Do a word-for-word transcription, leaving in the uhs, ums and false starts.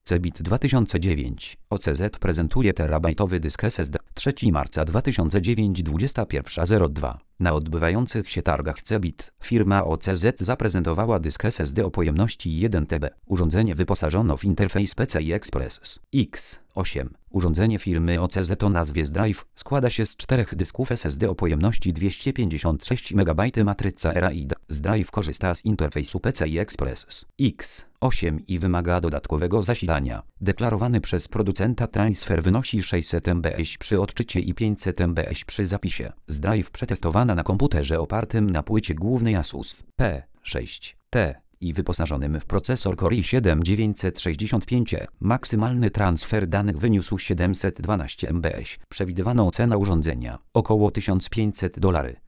Cebit dwa tysiące dziewięć. O C Z prezentuje terabajtowy dysk S S D. trzeciego marca dwa tysiące dziewięć, dwudziesta pierwsza zero dwa. Na odbywających się targach Cebit firma O C Z zaprezentowała dysk S S D o pojemności jeden terabajt. Urządzenie wyposażono w interfejs P C I Express X osiem. Urządzenie firmy O C Z o nazwie SDrive składa się z czterech dysków S S D o pojemności dwieście pięćdziesiąt sześć megabajtów. Matryca RAID. SDrive korzysta z interfejsu P C I Express X osiem i wymaga dodatkowego zasilania. Deklarowany przez producenta transfer wynosi sześćset megabajtów przy odczycie i pięćset megabajtów przy zapisie. SDrive przetestowana na komputerze opartym na płycie głównej Asus P sześć T i wyposażonym w procesor Core i siedem dziewięćset sześćdziesiąt pięć E. Maksymalny transfer danych wyniósł siedemset dwanaście megabajtów. Przewidywana cena urządzenia około tysiąc pięćset dolarów.